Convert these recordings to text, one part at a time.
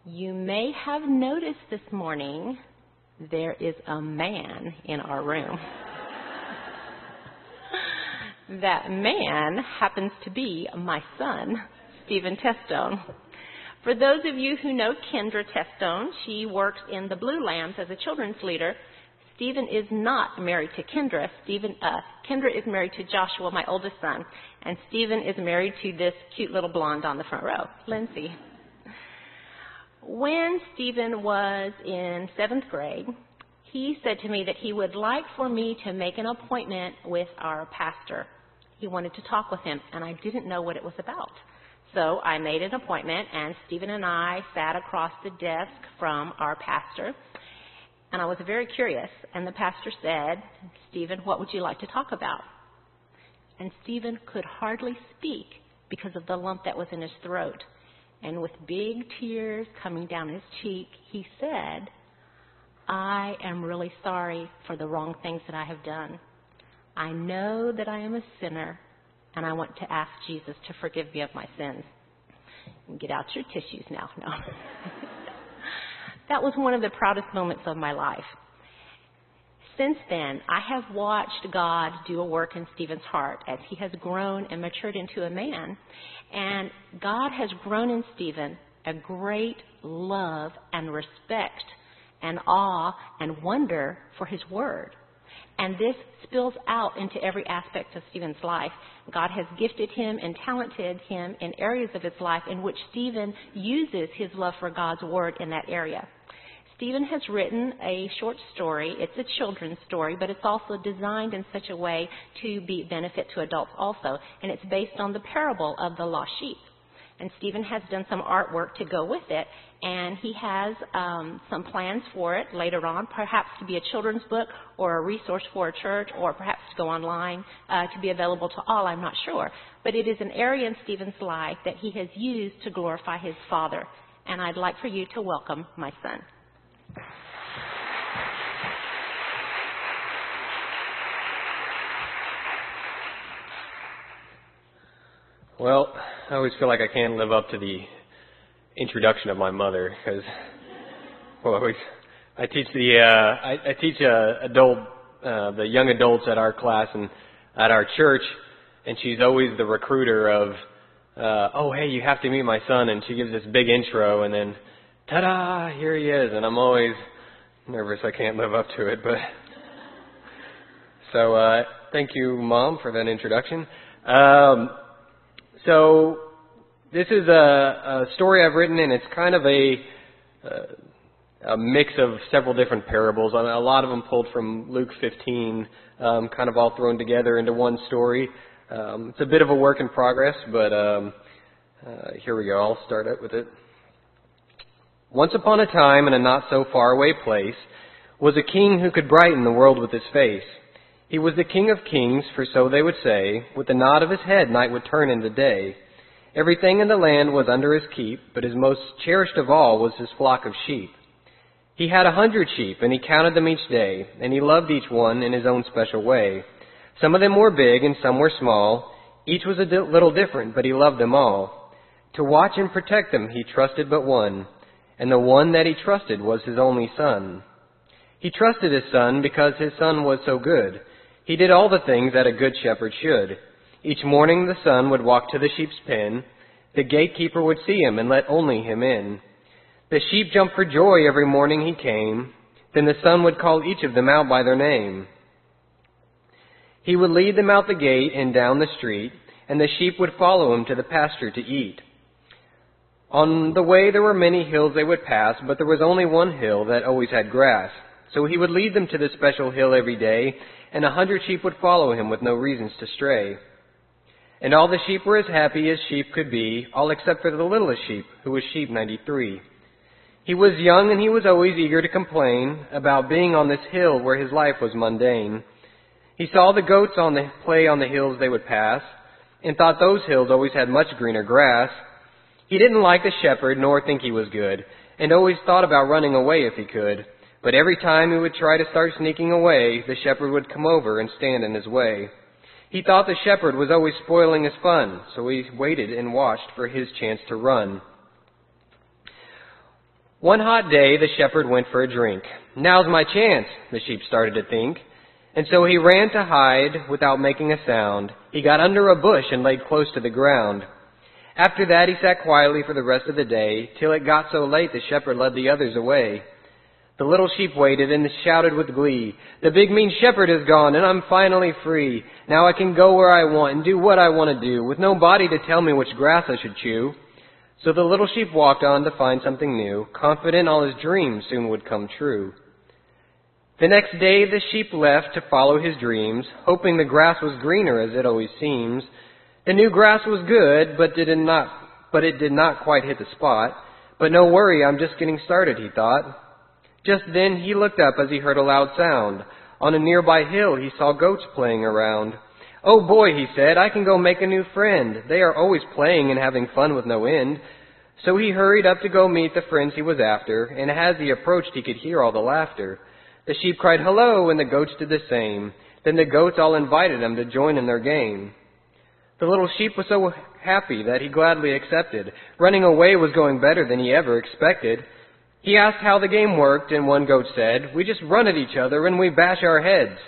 You may have noticed this morning there is a man in our room. That man happens to be my son, Stephen Testone. For those of you who know Kendra Testone, she works in the Blue Lambs as a children's leader. Stephen is not married to Kendra. Kendra is married to Joshua, my oldest son, and Stephen is married to this cute little blonde on the front row, Lindsay. When Stephen was in 7th grade, he said to me that he would like for me to make an appointment with our pastor. He wanted to talk with him, and I didn't know what it was about. So I made an appointment, and Stephen and I sat across the desk from our pastor, and I was very curious. And the pastor said, "Stephen, what would you like to talk about?" And Stephen could hardly speak because of the lump that was in his throat. And with big tears coming down his cheek, he said, "I am really sorry for the wrong things that I have done. I know that I am a sinner, and I want to ask Jesus to forgive me of my sins." Get out your tissues now. No. That was one of the proudest moments of my life. Since then, I have watched God do a work in Stephen's heart as he has grown and matured into a man. And God has grown in Stephen a great love and respect and awe and wonder for his word. And this spills out into every aspect of Stephen's life. God has gifted him and talented him in areas of his life in which Stephen uses his love for God's word in that area. Stephen has written a short story. It's a children's story, but it's also designed in such a way to be benefit to adults also. And it's based on the parable of the lost sheep. And Stephen has done some artwork to go with it, and he has some plans for it later on, perhaps to be a children's book or a resource for a church, or perhaps to go online to be available to all. I'm not sure. But it is an area in Stephen's life that he has used to glorify his Father. And I'd like for you to welcome my son. Well, I always feel like I can't live up to the introduction of my mother because, I teach the young adults at our class and at our church, and she's always the recruiter of, "Oh, hey, you have to meet my son," and she gives this big intro, and then, ta-da, here he is, and I'm always nervous I can't live up to it, but so thank you, Mom, for that introduction. So this is a story I've written, and it's kind of a mix of several different parables. I mean, a lot of them pulled from Luke 15, kind of all thrown together into one story. It's a bit of a work in progress, but here we go. I'll start out with it. Once upon a time, in a not-so-far-away place, was a king who could brighten the world with his face. He was the King of Kings, for so they would say. With the nod of his head, night would turn into day. Everything in the land was under his keep, but his most cherished of all was his flock of sheep. He had 100 sheep, and he counted them each day, and he loved each one in his own special way. Some of them were big, and some were small. Each was a little different, but he loved them all. To watch and protect them, he trusted but one, and the one that he trusted was his only son. He trusted his son because his son was so good. He did all the things that a good shepherd should. Each morning the son would walk to the sheep's pen. The gatekeeper would see him and let only him in. The sheep jumped for joy every morning he came. Then the son would call each of them out by their name. He would lead them out the gate and down the street, and the sheep would follow him to the pasture to eat. On the way there were many hills they would pass, but there was only one hill that always had grass. So he would lead them to the special hill every day, and 100 sheep would follow him with no reasons to stray. And all the sheep were as happy as sheep could be, all except for the littlest sheep, who was sheep 93. He was young, and he was always eager to complain about being on this hill where his life was mundane. He saw the goats play on the hills they would pass, and thought those hills always had much greener grass. He didn't like the shepherd, nor think he was good, and always thought about running away if he could. But every time he would try to start sneaking away, the shepherd would come over and stand in his way. He thought the shepherd was always spoiling his fun, so he waited and watched for his chance to run. One hot day, the shepherd went for a drink. "Now's my chance," the sheep started to think. And so he ran to hide without making a sound. He got under a bush and laid close to the ground. After that, he sat quietly for the rest of the day, till it got so late the shepherd led the others away. The little sheep waited and shouted with glee, "The big mean shepherd is gone, and I'm finally free. Now I can go where I want and do what I want to do, with nobody to tell me which grass I should chew." So the little sheep walked on to find something new, confident all his dreams soon would come true. The next day the sheep left to follow his dreams, hoping the grass was greener as it always seems. The new grass was good, but it did not quite hit the spot. But no worry, I'm just getting started, he thought. Just then he looked up as he heard a loud sound. On a nearby hill he saw goats playing around. "Oh boy," he said, "I can go make a new friend. They are always playing and having fun with no end." So he hurried up to go meet the friends he was after, and as he approached he could hear all the laughter. The sheep cried hello, and the goats did the same. Then the goats all invited him to join in their game. The little sheep was so happy that he gladly accepted. Running away was going better than he ever expected. He asked how the game worked, and one goat said, "We just run at each other and we bash our heads."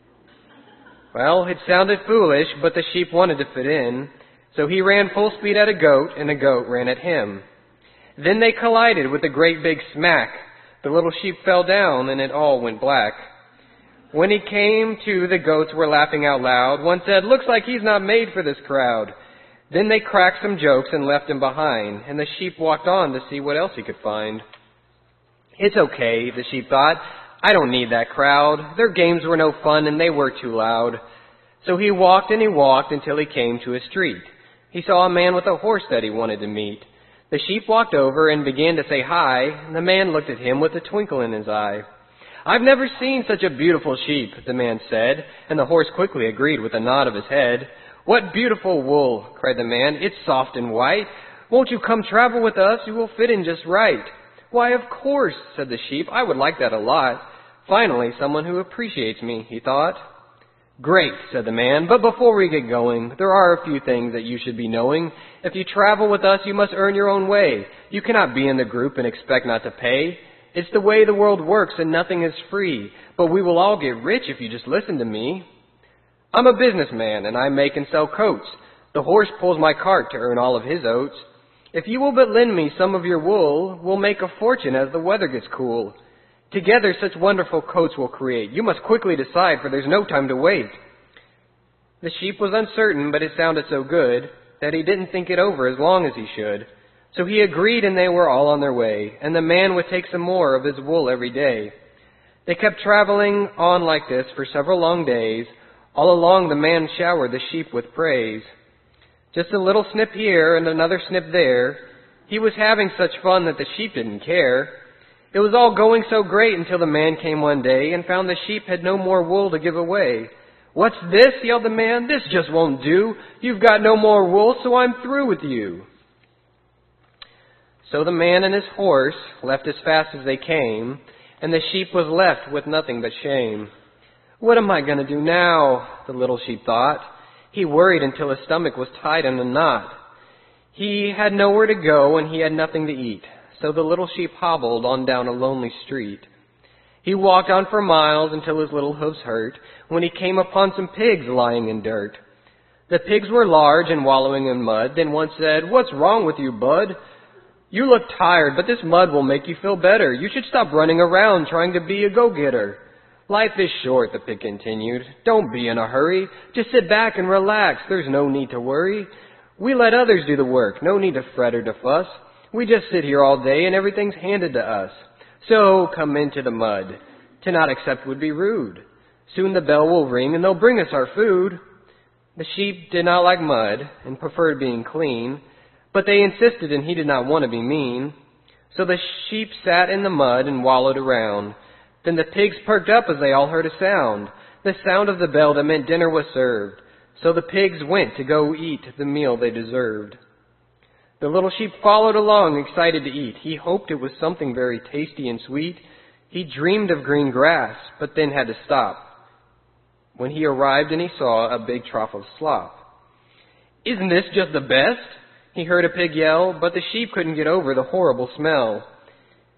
Well, it sounded foolish, but the sheep wanted to fit in. So he ran full speed at a goat, and a goat ran at him. Then they collided with a great big smack. The little sheep fell down, and it all went black. When he came to, the goats were laughing out loud. One said, "Looks like he's not made for this crowd." Then they cracked some jokes and left him behind, and the sheep walked on to see what else he could find. "It's okay," the sheep thought. "I don't need that crowd. Their games were no fun, and they were too loud." So he walked and he walked until he came to a street. He saw a man with a horse that he wanted to meet. The sheep walked over and began to say hi, and the man looked at him with a twinkle in his eye. "I've never seen such a beautiful sheep," the man said, and the horse quickly agreed with a nod of his head. "What beautiful wool," cried the man. "It's soft and white. Won't you come travel with us? You will fit in just right." "Why, of course," said the sheep. "I would like that a lot. Finally, someone who appreciates me," he thought. "Great," said the man, "but before we get going, there are a few things that you should be knowing. If you travel with us, you must earn your own way. You cannot be in the group and expect not to pay. It's the way the world works, and nothing is free. But we will all get rich if you just listen to me. I'm a businessman, and I make and sell coats. The horse pulls my cart to earn all of his oats. If you will but lend me some of your wool, we'll make a fortune as the weather gets cool. Together such wonderful coats we'll create. You must quickly decide, for there's no time to wait." The sheep was uncertain, but it sounded so good that he didn't think it over as long as he should. So he agreed, and they were all on their way, and the man would take some more of his wool every day. They kept traveling on like this for several long days. All along the man showered the sheep with praise. Just a little snip here and another snip there. He was having such fun that the sheep didn't care. It was all going so great until the man came one day and found the sheep had no more wool to give away. "What's this?" yelled the man. "This just won't do. You've got no more wool, so I'm through with you." So the man and his horse left as fast as they came, and the sheep was left with nothing but shame. "What am I going to do now?" the little sheep thought. He worried until his stomach was tied in a knot. He had nowhere to go, and he had nothing to eat. So the little sheep hobbled on down a lonely street. He walked on for miles until his little hoofs hurt, when he came upon some pigs lying in dirt. The pigs were large and wallowing in mud. Then one said, "What's wrong with you, bud? You look tired, but this mud will make you feel better. You should stop running around trying to be a go-getter." "Life is short," the pig continued. "Don't be in a hurry. Just sit back and relax. There's no need to worry. We let others do the work. No need to fret or to fuss. We just sit here all day and everything's handed to us. So come into the mud. To not accept would be rude. Soon the bell will ring and they'll bring us our food." The sheep did not like mud and preferred being clean, but they insisted and he did not want to be mean. So the sheep sat in the mud and wallowed around. Then the pigs perked up as they all heard a sound, the sound of the bell that meant dinner was served. So the pigs went to go eat the meal they deserved. The little sheep followed along, excited to eat. He hoped it was something very tasty and sweet. He dreamed of green grass, but then had to stop when he arrived and he saw a big trough of slop. "Isn't this just the best?" he heard a pig yell, but the sheep couldn't get over the horrible smell.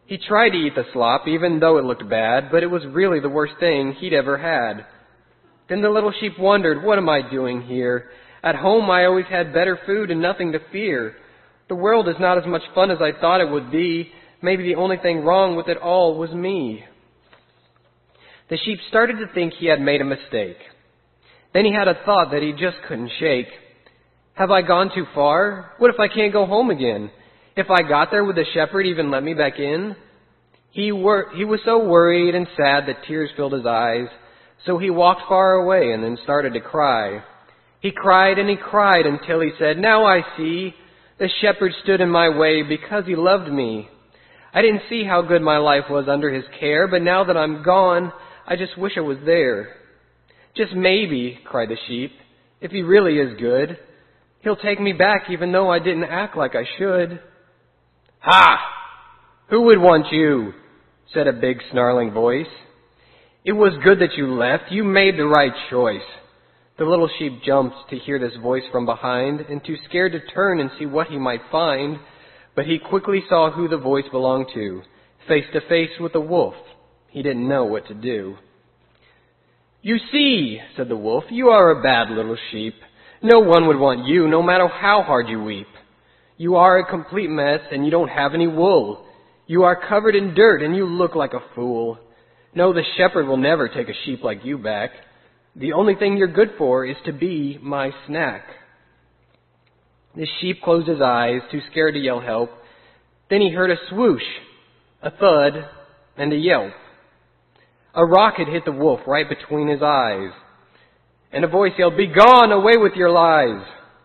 He tried to eat the slop, even though it looked bad, but it was really the worst thing he'd ever had. Then the little sheep wondered, what am I doing here? At home I always had better food and nothing to fear. The world is not as much fun as I thought it would be. Maybe the only thing wrong with it all was me. The sheep started to think he had made a mistake. Then he had a thought that he just couldn't shake. Have I gone too far? What if I can't go home again? If I got there, would the shepherd even let me back in? He was so worried and sad that tears filled his eyes. So he walked far away and then started to cry. He cried and he cried until he said, now I see. The shepherd stood in my way because he loved me. I didn't see how good my life was under his care, but now that I'm gone, I just wish I was there. Just maybe, cried the sheep, if he really is good, he'll take me back even though I didn't act like I should. Ha! Who would want you? Said a big snarling voice. It was good that you left. You made the right choice. The little sheep jumped to hear this voice from behind and too scared to turn and see what he might find. But he quickly saw who the voice belonged to. Face to face with the wolf. He didn't know what to do. You see, said the wolf, you are a bad little sheep. No one would want you, no matter how hard you weep. You are a complete mess and you don't have any wool. You are covered in dirt and you look like a fool. No, the shepherd will never take a sheep like you back. The only thing you're good for is to be my snack. The sheep closed his eyes, too scared to yell help. Then he heard a swoosh, a thud, and a yelp. A rock had hit the wolf right between his eyes. And a voice yelled, "Be gone, away with your lies."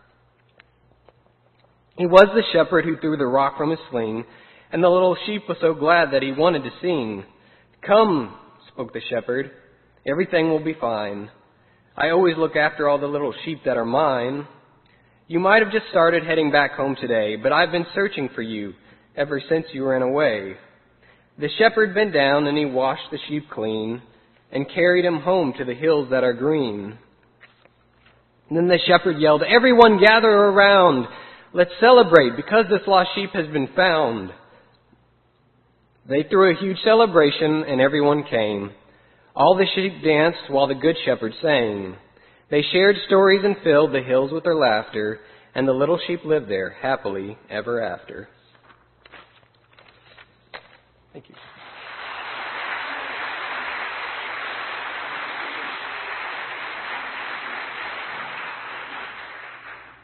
He was the shepherd who threw the rock from his sling, and the little sheep was so glad that he wanted to sing. "Come," spoke the shepherd, "everything will be fine. I always look after all the little sheep that are mine. You might have just started heading back home today, but I've been searching for you ever since you ran away." The shepherd bent down and he washed the sheep clean and carried him home to the hills that are green. And then the shepherd yelled, "Everyone gather around. Let's celebrate because this lost sheep has been found." They threw a huge celebration and everyone came. All the sheep danced while the good shepherd sang. They shared stories and filled the hills with their laughter, and the little sheep lived there happily ever after. Thank you.